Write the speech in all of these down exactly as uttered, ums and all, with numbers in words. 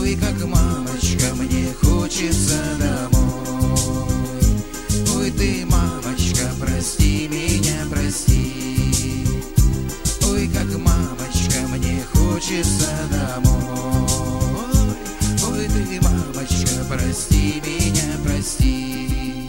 Ой, как мамочка, мне хочется домой. Ой, ты, мамочка, прости меня, прости. Ой, как мамочка, мне хочется домой. Ой, ты, мамочка, прости меня, прости.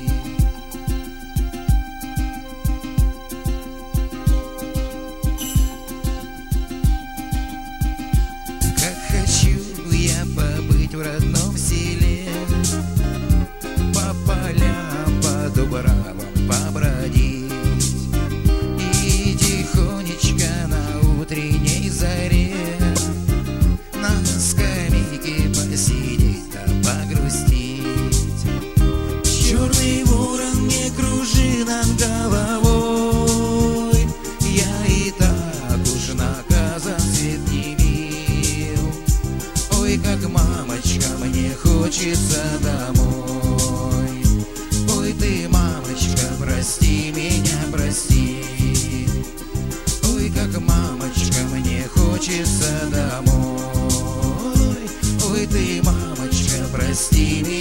Как хочу я побыть в родном селе, по полям, по дубравам побродить и тихонечко на утренней заре на скамейке посидеть да погрустить. Черный ворон не кружи над головой, я и так уж наказан, свет не мил. Ой, как мамочка, мне хочется домой. Ой, ты, мамочка, прости меня, прости. Ой, как мамочка, мне хочется домой. Ой, ты, мамочка, прости меня.